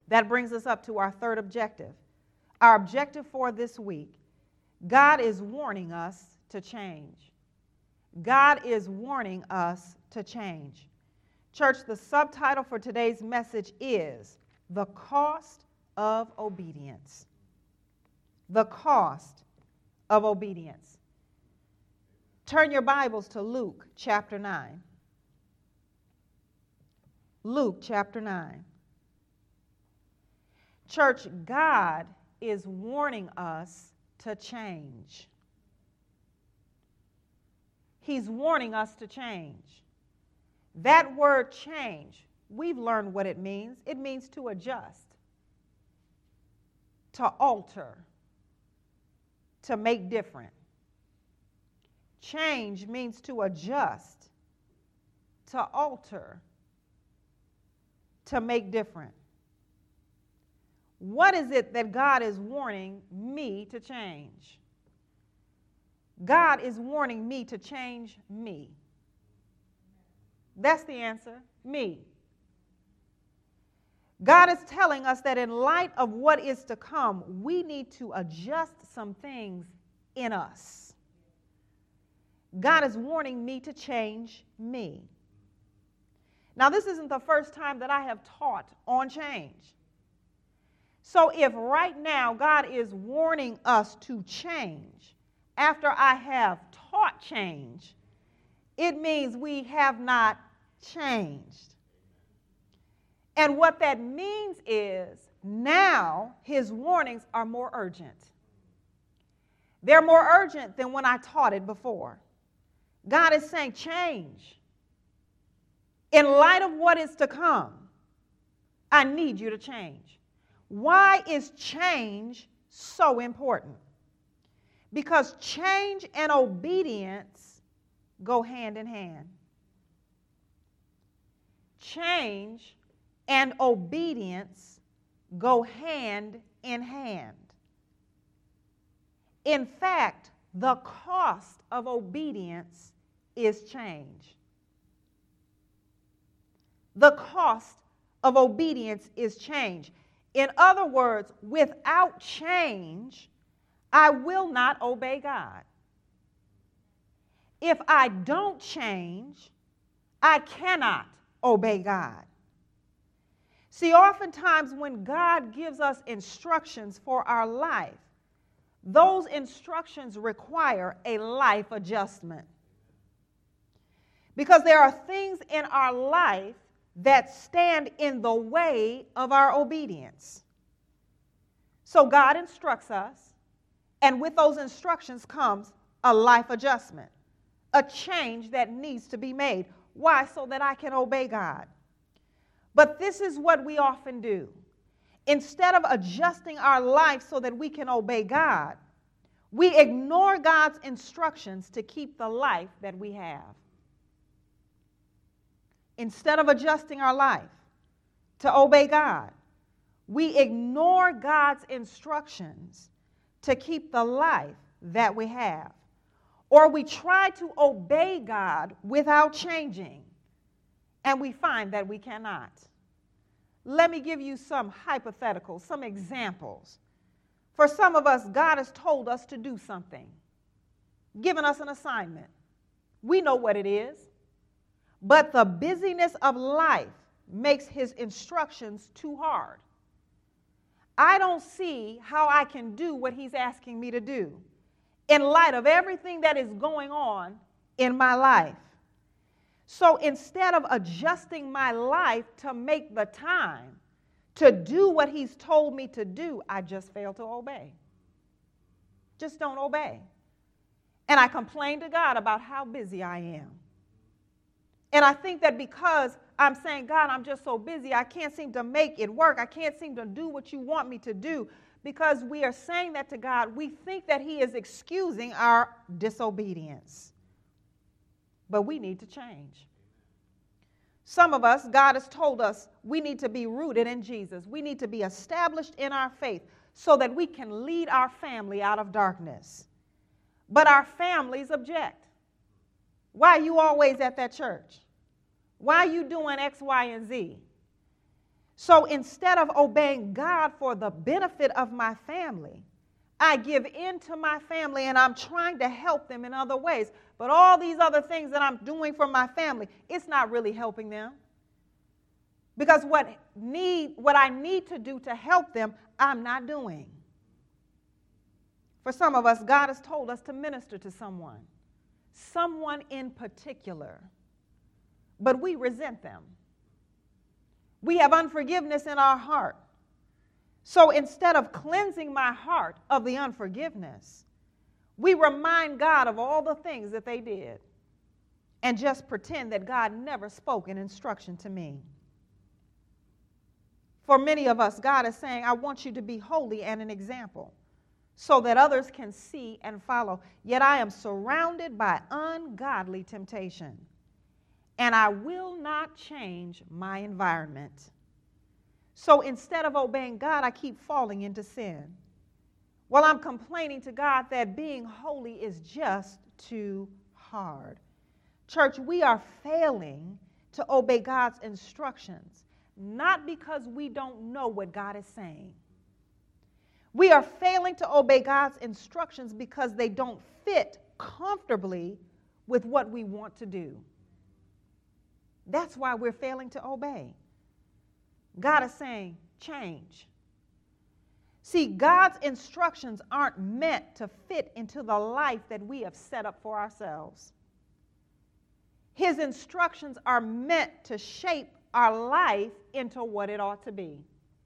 That brings us up to our third objective. Our objective for this week: God is warning us to change. God is warning us to change. Church, the subtitle for today's message is The Cost of Obedience. The cost of obedience. Turn your Bibles to Luke chapter 9. Luke chapter 9. Church, God is warning us to change. He's warning us to change. That word change, we've learned what it means. It means to adjust, to alter, to make different. Change means to adjust, to alter, to make different. What is it that God is warning me to change? God is warning me to change me. That's the answer, me. God is telling us that in light of what is to come, we need to adjust some things in us. God is warning me to change me. Now, this isn't the first time that I have taught on change. So if right now God is warning us to change after I have taught change, it means we have not changed. And what that means is now his warnings are more urgent. They're more urgent than when I taught it before. God is saying, change. In light of what is to come, I need you to change. Why is change so important? Because change and obedience go hand in hand. Change and obedience go hand in hand. In fact, the cost of obedience is change. The cost of obedience is change. In other words, without change, I will not obey God. If I don't change, I cannot obey God. See, oftentimes when God gives us instructions for our life, those instructions require a life adjustment. Because there are things in our life that stand in the way of our obedience. So God instructs us, and with those instructions comes a life adjustment, a change that needs to be made. Why? So that I can obey God. But this is what we often do. Instead of adjusting our life so that we can obey God, we ignore God's instructions to keep the life that we have. Instead of adjusting our life to obey God, we ignore God's instructions to keep the life that we have. Or we try to obey God without changing, and we find that we cannot. Let me give you some hypotheticals, some examples. For some of us, God has told us to do something, given us an assignment. We know what it is. But the busyness of life makes his instructions too hard. I don't see how I can do what he's asking me to do in light of everything that is going on in my life. So instead of adjusting my life to make the time to do what he's told me to do, I just fail to obey. Just don't obey. And I complain to God about how busy I am. And I think that because I'm saying, God, I'm just so busy, I can't seem to make it work. I can't seem to do what you want me to do. Because we are saying that to God, we think that he is excusing our disobedience. But we need to change. Some of us, God has told us we need to be rooted in Jesus. We need to be established in our faith so that we can lead our family out of darkness. But our families object. Why are you always at that church? Why are you doing X, Y, and Z? So instead of obeying God for the benefit of my family, I give in to my family and I'm trying to help them in other ways. But all these other things that I'm doing for my family, it's not really helping them. Because what I need to do to help them, I'm not doing. For some of us, God has told us to minister to someone in particular, but we resent them. We have unforgiveness in our heart. So instead of cleansing my heart of the unforgiveness, we remind God of all the things that they did and just pretend that God never spoke an instruction to me. For many of us, God is saying, I want you to be holy and an example so that others can see and follow. Yet I am surrounded by ungodly temptation, and I will not change my environment. So instead of obeying God, I keep falling into sin. Well, I'm complaining to God that being holy is just too hard. Church, we are failing to obey God's instructions, not because we don't know what God is saying. We are failing to obey God's instructions because they don't fit comfortably with what we want to do. That's why we're failing to obey. God is saying, change. See, God's instructions aren't meant to fit into the life that we have set up for ourselves. His instructions are meant to shape our life into what it ought to be.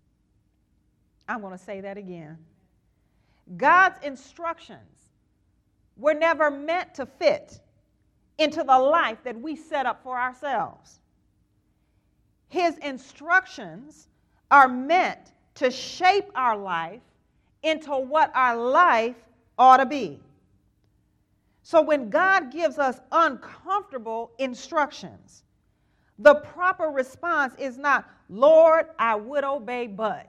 I'm going to say that again. God's instructions were never meant to fit into the life that we set up for ourselves. His instructions are meant to shape our life into what our life ought to be. So when God gives us uncomfortable instructions, the proper response is not, Lord, I would obey, but.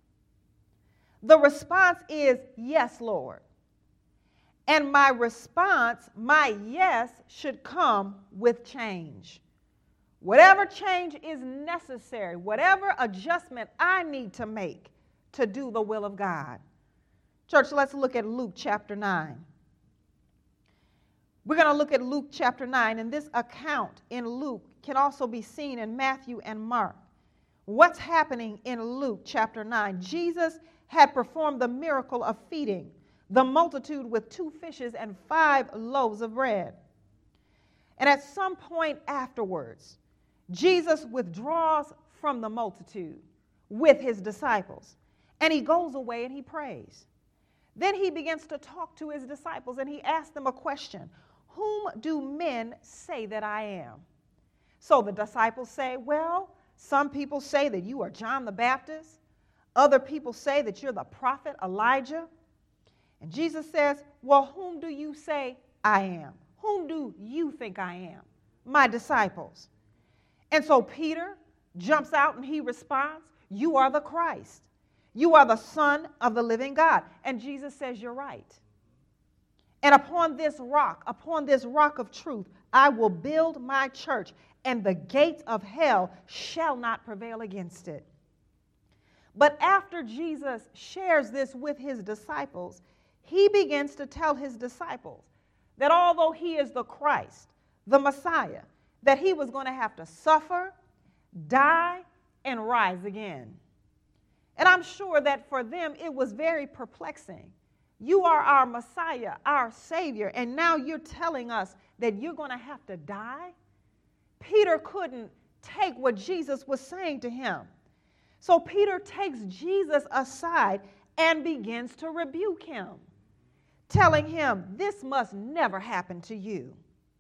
The response is, yes, Lord. And my response, my yes, should come with change. Whatever change is necessary, whatever adjustment I need to make to do the will of God. Church, let's look at Luke chapter 9. We're going to look at Luke chapter 9, and this account in Luke can also be seen in Matthew and Mark. What's happening in Luke chapter 9? Jesus had performed the miracle of feeding the multitude with 2 fishes and 5 loaves of bread. And at some point afterwards, Jesus withdraws from the multitude with his disciples, and he goes away and he prays. Then he begins to talk to his disciples, and he asks them a question. Whom do men say that I am? So the disciples say, well, some people say that you are John the Baptist. Other people say that you're the prophet Elijah. And Jesus says, well, whom do you say I am? Whom do you think I am? My disciples. And so Peter jumps out and he responds, you are the Christ. You are the Son of the living God. And Jesus says, you're right. And upon this rock of truth, I will build my church, and the gates of hell shall not prevail against it. But after Jesus shares this with his disciples, he begins to tell his disciples that although he is the Christ, the Messiah, that he was going to have to suffer, die, and rise again. And I'm sure that for them it was very perplexing. You are our Messiah, our Savior, and now you're telling us that you're going to have to die? Peter couldn't take what Jesus was saying to him. So Peter takes Jesus aside and begins to rebuke him, telling him, this must never happen to you.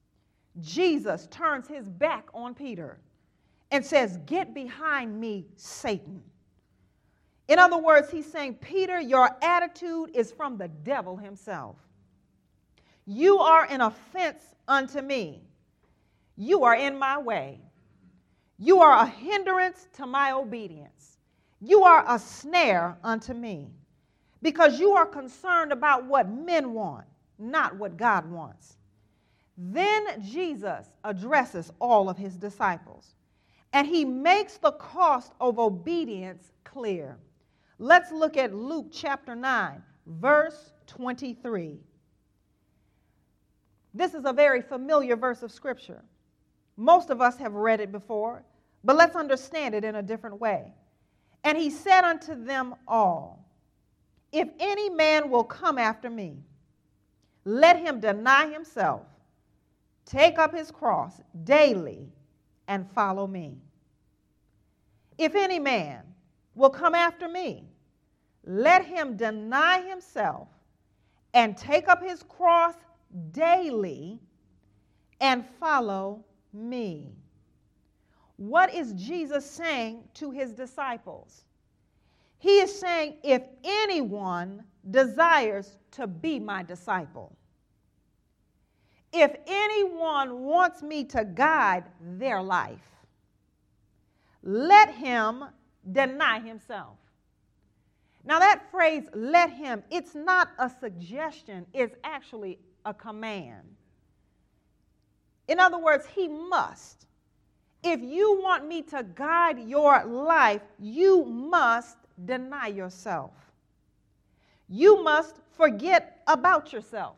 Jesus turns his back on Peter and says, get behind me, Satan. In other words, he's saying, Peter, your attitude is from the devil himself. You are an offense unto me. You are in my way. You are a hindrance to my obedience. You are a snare unto me, because you are concerned about what men want, not what God wants. Then Jesus addresses all of his disciples, And he makes the cost of obedience clear. Let's look at Luke chapter 9, verse 23. This is a very familiar verse of Scripture. Most of us have read it before, but let's understand it in a different way. And he said unto them all, if any man will come after me, let him deny himself, take up his cross daily, and follow me. If any man will come after me, let him deny himself and take up his cross daily and follow me. What is Jesus saying to his disciples? He is saying, if anyone desires to be my disciple, if anyone wants me to guide their life, let him deny himself. Now that phrase, let him, it's not a suggestion, it's actually a command. In other words, he must. If you want me to guide your life, you must deny yourself. You must forget about yourself.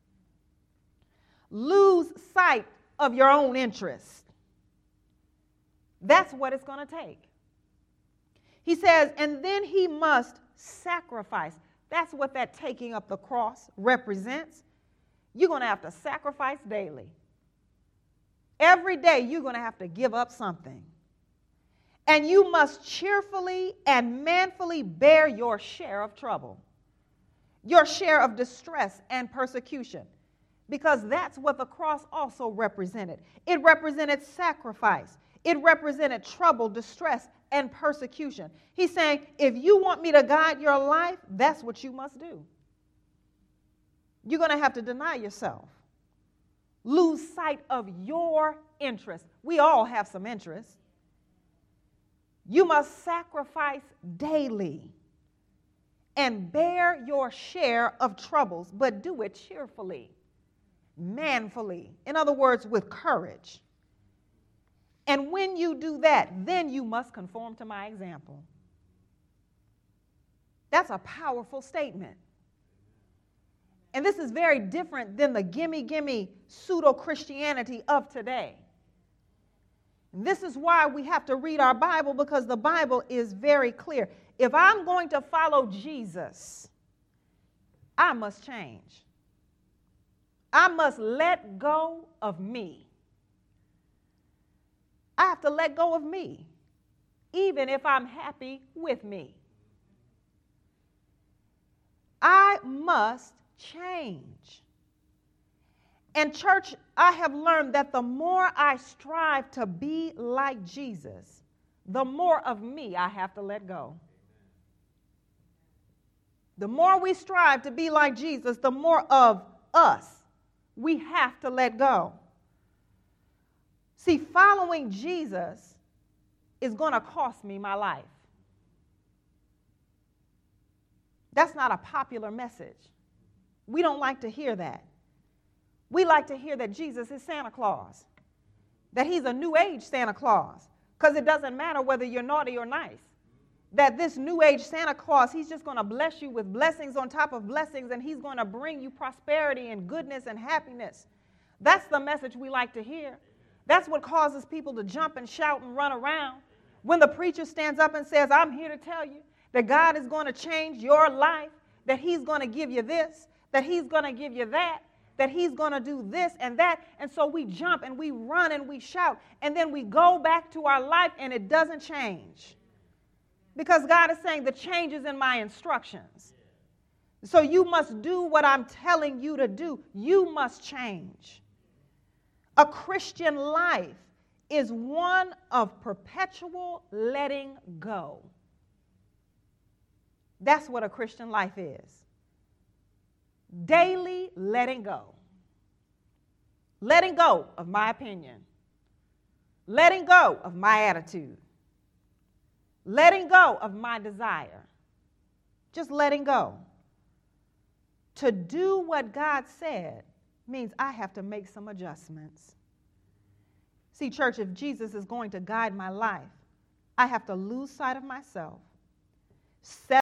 Lose sight of your own interest. That's what it's going to take. He says, and then he must sacrifice. That's what that taking up the cross represents. You're going to have to sacrifice daily. Every day you're going to have to give up something. And you must cheerfully and manfully bear your share of trouble, your share of distress and persecution, because that's what the cross also represented. It represented sacrifice. It represented trouble, distress, and persecution. He's saying, if you want me to guide your life, that's what you must do. You're going to have to deny yourself. Lose sight of your interest. We all have some interest. You must sacrifice daily and bear your share of troubles, but do it cheerfully, manfully. In other words, with courage. And when you do that, then you must conform to my example. That's a powerful statement. And this is very different than the gimme pseudo-Christianity of today. And this is why we have to read our Bible, because the Bible is very clear. If I'm going to follow Jesus, I must change. I must let go of me. I have to let go of me, even if I'm happy with me. I must change. And church, I have learned that the more I strive to be like Jesus, the more of me I have to let go. The more we strive to be like Jesus, the more of us we have to let go. See, following Jesus is going to cost me my life. That's not a popular message. We don't like to hear that. We like to hear that Jesus is Santa Claus, that he's a new age Santa Claus, because it doesn't matter whether you're naughty or nice. That this new age Santa Claus, he's just going to bless you with blessings on top of blessings, and he's going to bring you prosperity and goodness and happiness. That's the message we like to hear. That's what causes people to jump and shout and run around. When the preacher stands up and says, I'm here to tell you that God is going to change your life, that he's going to give you this, that he's going to give you that, that he's going to do this and that. And so we jump and we run and we shout, and then we go back to our life and it doesn't change. Because God is saying the change is in my instructions. So you must do what I'm telling you to do. You must change. A Christian life is one of perpetual letting go. That's what a Christian life is. Daily letting go. Letting go of my opinion. Letting go of my attitude. Letting go of my desire. Just letting go. To do what God said means I have to make some adjustments. See, church, if Jesus is going to guide my life, I have to lose sight of myself,